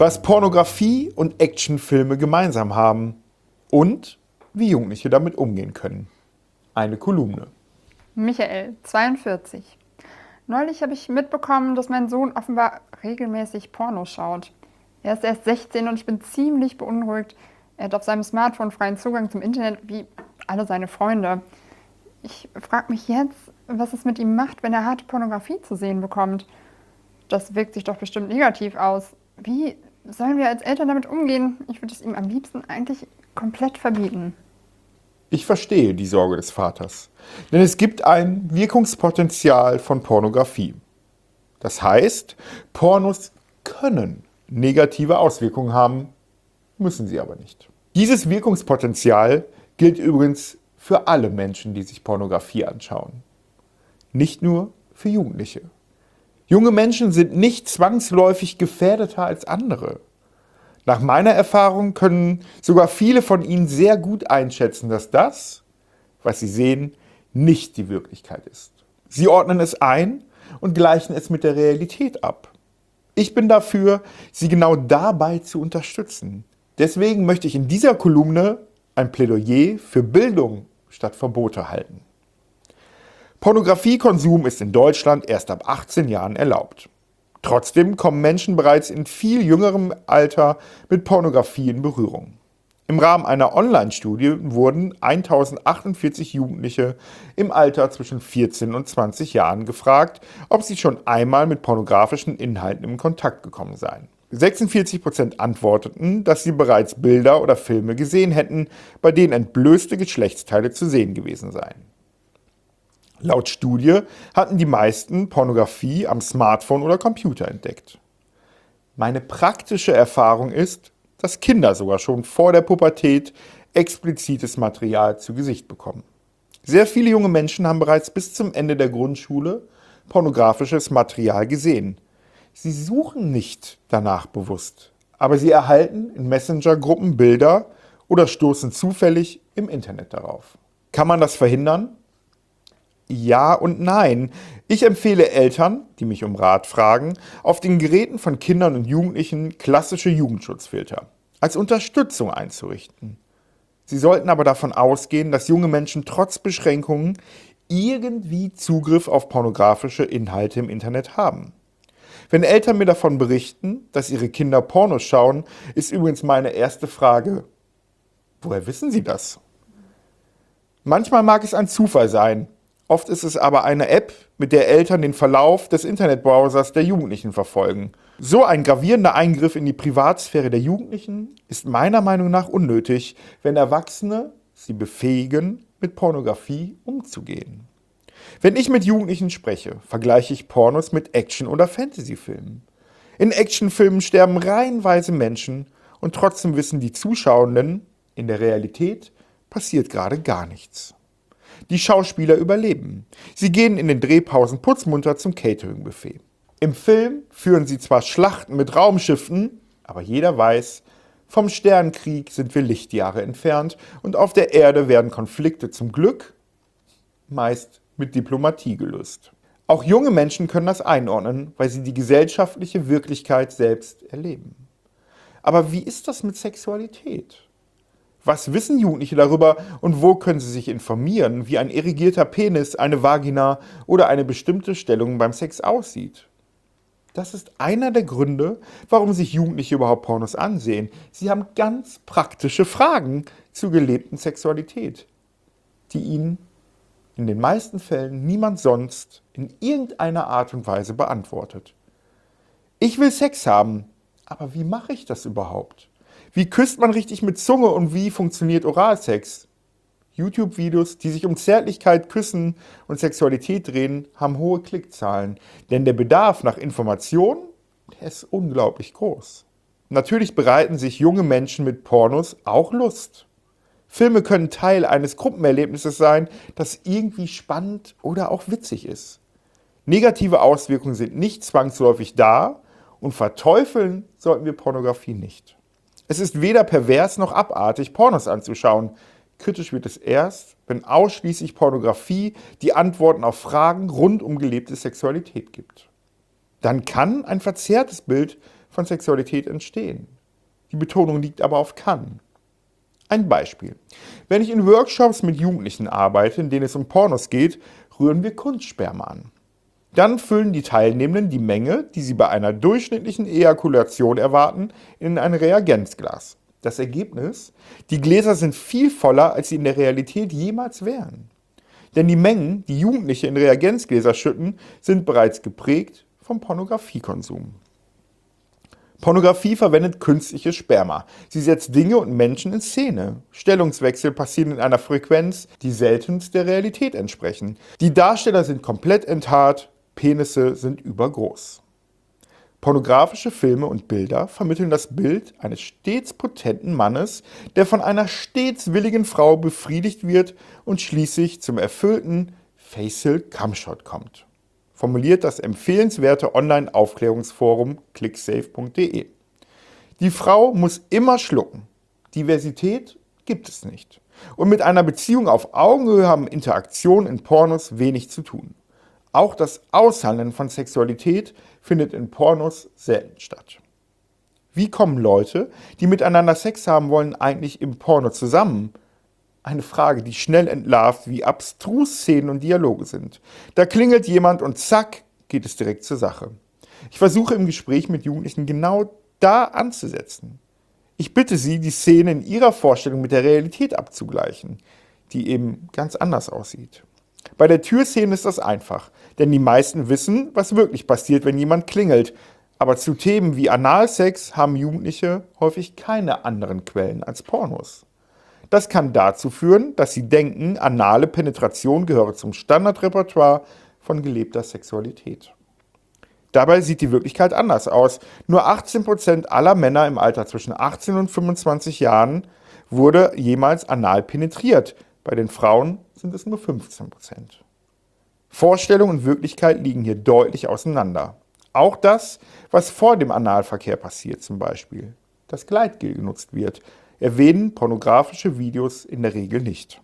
was Pornografie und Actionfilme gemeinsam haben und wie Jugendliche damit umgehen können. Eine Kolumne. Michael, 42. Neulich habe ich mitbekommen, dass mein Sohn offenbar regelmäßig Pornos schaut. Er ist erst 16 und ich bin ziemlich beunruhigt. Er hat auf seinem Smartphone freien Zugang zum Internet, wie alle seine Freunde. Ich frage mich jetzt, was es mit ihm macht, wenn er harte Pornografie zu sehen bekommt. Das wirkt sich doch bestimmt negativ aus. Wie sollen wir als Eltern damit umgehen? Ich würde es ihm am liebsten eigentlich komplett verbieten. Ich verstehe die Sorge des Vaters, denn es gibt ein Wirkungspotenzial von Pornografie. Das heißt, Pornos können negative Auswirkungen haben, müssen sie aber nicht. Dieses Wirkungspotenzial gilt übrigens für alle Menschen, die sich Pornografie anschauen. Nicht nur für Jugendliche. Junge Menschen sind nicht zwangsläufig gefährdeter als andere. Nach meiner Erfahrung können sogar viele von ihnen sehr gut einschätzen, dass das, was sie sehen, nicht die Wirklichkeit ist. Sie ordnen es ein und gleichen es mit der Realität ab. Ich bin dafür, sie genau dabei zu unterstützen. Deswegen möchte ich in dieser Kolumne ein Plädoyer für Bildung statt Verbote halten. Pornografiekonsum ist in Deutschland erst ab 18 Jahren erlaubt. Trotzdem kommen Menschen bereits in viel jüngerem Alter mit Pornografie in Berührung. Im Rahmen einer Online-Studie wurden 1048 Jugendliche im Alter zwischen 14 und 20 Jahren gefragt, ob sie schon einmal mit pornografischen Inhalten in Kontakt gekommen seien. 46% antworteten, dass sie bereits Bilder oder Filme gesehen hätten, bei denen entblößte Geschlechtsteile zu sehen gewesen seien. Laut Studie hatten die meisten Pornografie am Smartphone oder Computer entdeckt. Meine praktische Erfahrung ist, dass Kinder sogar schon vor der Pubertät explizites Material zu Gesicht bekommen. Sehr viele junge Menschen haben bereits bis zum Ende der Grundschule pornografisches Material gesehen. Sie suchen nicht danach bewusst, aber sie erhalten in Messenger-Gruppen Bilder oder stoßen zufällig im Internet darauf. Kann man das verhindern? Ja und nein. Ich empfehle Eltern, die mich um Rat fragen, auf den Geräten von Kindern und Jugendlichen klassische Jugendschutzfilter als Unterstützung einzurichten. Sie sollten aber davon ausgehen, dass junge Menschen trotz Beschränkungen irgendwie Zugriff auf pornografische Inhalte im Internet haben. Wenn Eltern mir davon berichten, dass ihre Kinder Pornos schauen, ist übrigens meine erste Frage: Woher wissen sie das? Manchmal mag es ein Zufall sein. Oft ist es aber eine App, mit der Eltern den Verlauf des Internetbrowsers der Jugendlichen verfolgen. So ein gravierender Eingriff in die Privatsphäre der Jugendlichen ist meiner Meinung nach unnötig, wenn Erwachsene sie befähigen, mit Pornografie umzugehen. Wenn ich mit Jugendlichen spreche, vergleiche ich Pornos mit Action- oder Fantasyfilmen. In Actionfilmen sterben reihenweise Menschen und trotzdem wissen die Zuschauenden, in der Realität passiert gerade gar nichts. Die Schauspieler überleben. Sie gehen in den Drehpausen putzmunter zum Catering-Buffet. Im Film führen sie zwar Schlachten mit Raumschiffen, aber jeder weiß, vom Sternenkrieg sind wir Lichtjahre entfernt und auf der Erde werden Konflikte zum Glück meist mit Diplomatie gelöst. Auch junge Menschen können das einordnen, weil sie die gesellschaftliche Wirklichkeit selbst erleben. Aber wie ist das mit Sexualität? Was wissen Jugendliche darüber und wo können sie sich informieren, wie ein erigierter Penis, eine Vagina oder eine bestimmte Stellung beim Sex aussieht? Das ist einer der Gründe, warum sich Jugendliche überhaupt Pornos ansehen. Sie haben ganz praktische Fragen zur gelebten Sexualität, die ihnen in den meisten Fällen niemand sonst in irgendeiner Art und Weise beantwortet. Ich will Sex haben, aber wie mache ich das überhaupt? Wie küsst man richtig mit Zunge und wie funktioniert Oralsex? YouTube-Videos, die sich um Zärtlichkeit, Küssen und Sexualität drehen, haben hohe Klickzahlen. Denn der Bedarf nach Informationen, der ist unglaublich groß. Natürlich bereiten sich junge Menschen mit Pornos auch Lust. Filme können Teil eines Gruppenerlebnisses sein, das irgendwie spannend oder auch witzig ist. Negative Auswirkungen sind nicht zwangsläufig da und verteufeln sollten wir Pornografie nicht. Es ist weder pervers noch abartig, Pornos anzuschauen. Kritisch wird es erst, wenn ausschließlich Pornografie die Antworten auf Fragen rund um gelebte Sexualität gibt. Dann kann ein verzerrtes Bild von Sexualität entstehen. Die Betonung liegt aber auf kann. Ein Beispiel. Wenn ich in Workshops mit Jugendlichen arbeite, in denen es um Pornos geht, rühren wir Kunstsperma an. Dann füllen die Teilnehmenden die Menge, die sie bei einer durchschnittlichen Ejakulation erwarten, in ein Reagenzglas. Das Ergebnis? Die Gläser sind viel voller, als sie in der Realität jemals wären. Denn die Mengen, die Jugendliche in Reagenzgläser schütten, sind bereits geprägt vom Pornografiekonsum. Pornografie verwendet künstliches Sperma. Sie setzt Dinge und Menschen in Szene. Stellungswechsel passieren in einer Frequenz, die seltenst der Realität entsprechen. Die Darsteller sind komplett enthaart, Penisse sind übergroß. Pornografische Filme und Bilder vermitteln das Bild eines stets potenten Mannes, der von einer stets willigen Frau befriedigt wird und schließlich zum erfüllten Facial Cumshot kommt. Formuliert das empfehlenswerte Online-Aufklärungsforum clicksafe.de. Die Frau muss immer schlucken. Diversität gibt es nicht. Und mit einer Beziehung auf Augenhöhe haben Interaktionen in Pornos wenig zu tun. Auch das Aushandeln von Sexualität findet in Pornos selten statt. Wie kommen Leute, die miteinander Sex haben wollen, eigentlich im Porno zusammen? Eine Frage, die schnell entlarvt, wie abstrus Szenen und Dialoge sind. Da klingelt jemand und zack, geht es direkt zur Sache. Ich versuche im Gespräch mit Jugendlichen genau da anzusetzen. Ich bitte sie, die Szene in ihrer Vorstellung mit der Realität abzugleichen, die eben ganz anders aussieht. Bei der Türszene ist das einfach, denn die meisten wissen, was wirklich passiert, wenn jemand klingelt. Aber zu Themen wie Analsex haben Jugendliche häufig keine anderen Quellen als Pornos. Das kann dazu führen, dass sie denken, anale Penetration gehöre zum Standardrepertoire von gelebter Sexualität. Dabei sieht die Wirklichkeit anders aus. Nur 18% aller Männer im Alter zwischen 18 und 25 Jahren wurde jemals anal penetriert. Bei den Frauen sind es nur 15%. Vorstellung und Wirklichkeit liegen hier deutlich auseinander. Auch das, was vor dem Analverkehr passiert, zum Beispiel das Gleitgel genutzt wird, erwähnen pornografische Videos in der Regel nicht.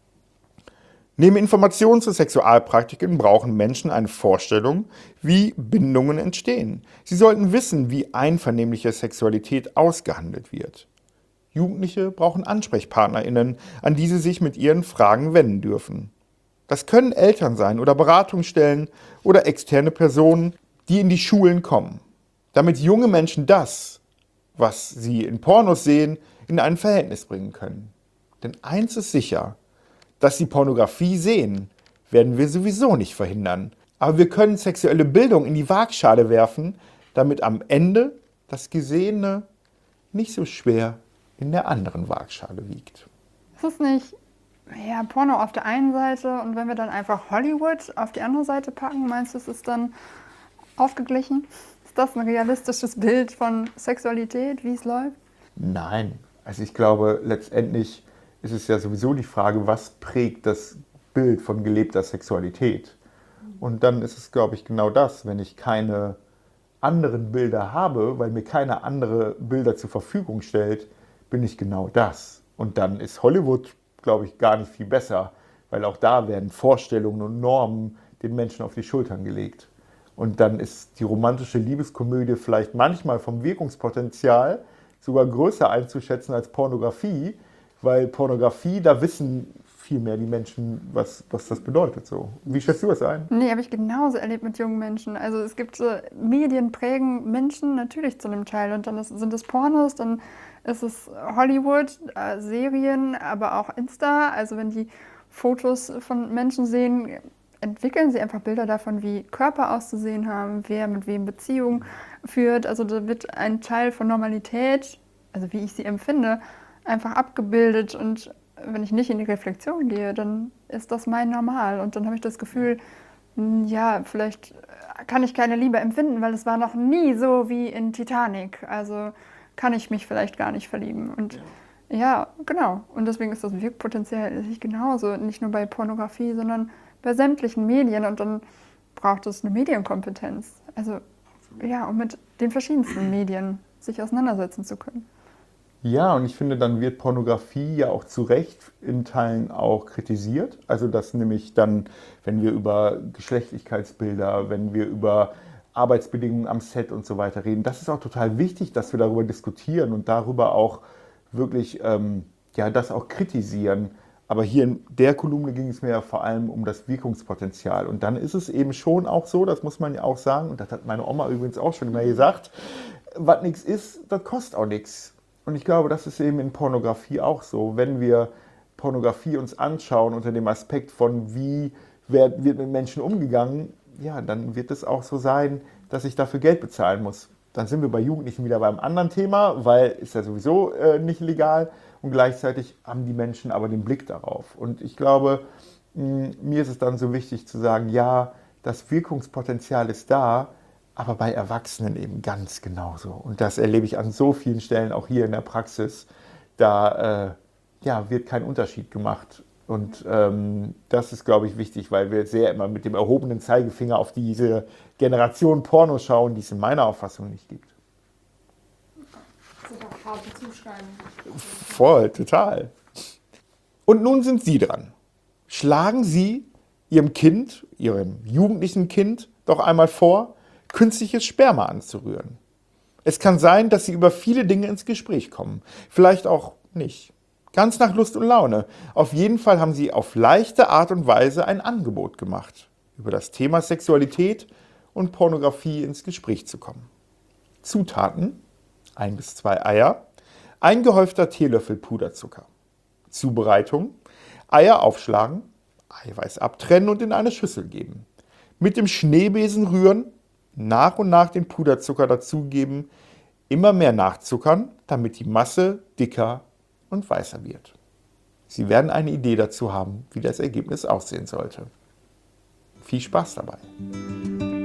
Neben Informationen zu Sexualpraktiken brauchen Menschen eine Vorstellung, wie Bindungen entstehen. Sie sollten wissen, wie einvernehmliche Sexualität ausgehandelt wird. Jugendliche brauchen AnsprechpartnerInnen, an die sie sich mit ihren Fragen wenden dürfen. Das können Eltern sein oder Beratungsstellen oder externe Personen, die in die Schulen kommen, damit junge Menschen das, was sie in Pornos sehen, in ein Verhältnis bringen können. Denn eins ist sicher, dass sie Pornografie sehen, werden wir sowieso nicht verhindern. Aber wir können sexuelle Bildung in die Waagschale werfen, damit am Ende das Gesehene nicht so schwer in der anderen Waagschale wiegt. Ist es nicht Porno auf der einen Seite und wenn wir dann einfach Hollywood auf die andere Seite packen, meinst du, es ist dann aufgeglichen? Ist das ein realistisches Bild von Sexualität, wie es läuft? Nein, also ich glaube, letztendlich ist es ja sowieso die Frage, was prägt das Bild von gelebter Sexualität? Und dann ist es, glaube ich, genau das, wenn ich keine anderen Bilder habe, weil mir keine andere Bilder zur Verfügung stellt, bin ich genau das. Und dann ist Hollywood, glaube ich, gar nicht viel besser, weil auch da werden Vorstellungen und Normen den Menschen auf die Schultern gelegt. Und dann ist die romantische Liebeskomödie vielleicht manchmal vom Wirkungspotenzial sogar größer einzuschätzen als Pornografie, weil Pornografie, da wissen viel mehr die Menschen, was das bedeutet. So. Wie schätzt du das ein? Nee, habe ich genauso erlebt mit jungen Menschen. Also es gibt Medien prägen Menschen natürlich zu einem Teil und dann sind es Pornos, dann ist es Hollywood, Serien, aber auch Insta. Also wenn die Fotos von Menschen sehen, entwickeln sie einfach Bilder davon, wie Körper auszusehen haben, wer mit wem Beziehung führt. Also da wird ein Teil von Normalität, also wie ich sie empfinde, einfach abgebildet und wenn ich nicht in die Reflexion gehe, dann ist das mein Normal und dann habe ich das Gefühl, ja, vielleicht kann ich keine Liebe empfinden, weil es war noch nie so wie in Titanic, also kann ich mich vielleicht gar nicht verlieben und ja, genau. Und deswegen ist das Wirkpotenzial sich genauso, nicht nur bei Pornografie, sondern bei sämtlichen Medien und dann braucht es eine Medienkompetenz, also ja, um mit den verschiedensten Medien sich auseinandersetzen zu können. Ja, und ich finde, dann wird Pornografie ja auch zu Recht in Teilen auch kritisiert. Also dass nämlich dann, wenn wir über Geschlechtlichkeitsbilder, wenn wir über Arbeitsbedingungen am Set und so weiter reden. Das ist auch total wichtig, dass wir darüber diskutieren und darüber auch wirklich das auch kritisieren. Aber hier in der Kolumne ging es mir ja vor allem um das Wirkungspotenzial. Und dann ist es eben schon auch so, das muss man ja auch sagen, und das hat meine Oma übrigens auch schon immer gesagt, was nichts ist, das kostet auch nichts. Und ich glaube, das ist eben in Pornografie auch so. Wenn wir Pornografie uns anschauen unter dem Aspekt von wird mit Menschen umgegangen, ja, dann wird es auch so sein, dass ich dafür Geld bezahlen muss. Dann sind wir bei Jugendlichen wieder beim anderen Thema, weil ist ja sowieso nicht legal und gleichzeitig haben die Menschen aber den Blick darauf. Und ich glaube, mir ist es dann so wichtig zu sagen, ja, das Wirkungspotenzial ist da, aber bei Erwachsenen eben ganz genauso. Und das erlebe ich an so vielen Stellen, auch hier in der Praxis. Da wird kein Unterschied gemacht. Und das ist, glaube ich, wichtig, weil wir sehr immer mit dem erhobenen Zeigefinger auf diese Generation Porno schauen, die es in meiner Auffassung nicht gibt. Das sind auch harte Zuschreibungen. Voll, total. Und nun sind Sie dran. Schlagen Sie Ihrem Kind, Ihrem jugendlichen Kind, doch einmal vor, künstliches Sperma anzurühren. Es kann sein, dass Sie über viele Dinge ins Gespräch kommen. Vielleicht auch nicht. Ganz nach Lust und Laune. Auf jeden Fall haben Sie auf leichte Art und Weise ein Angebot gemacht, über das Thema Sexualität und Pornografie ins Gespräch zu kommen. Zutaten: 1 bis 2 Eier, ein gehäufter Teelöffel Puderzucker. Zubereitung: Eier aufschlagen, Eiweiß abtrennen und in eine Schüssel geben. Mit dem Schneebesen rühren, nach und nach den Puderzucker dazugeben, immer mehr nachzuckern, damit die Masse dicker und weißer wird. Sie werden eine Idee dazu haben, wie das Ergebnis aussehen sollte. Viel Spaß dabei!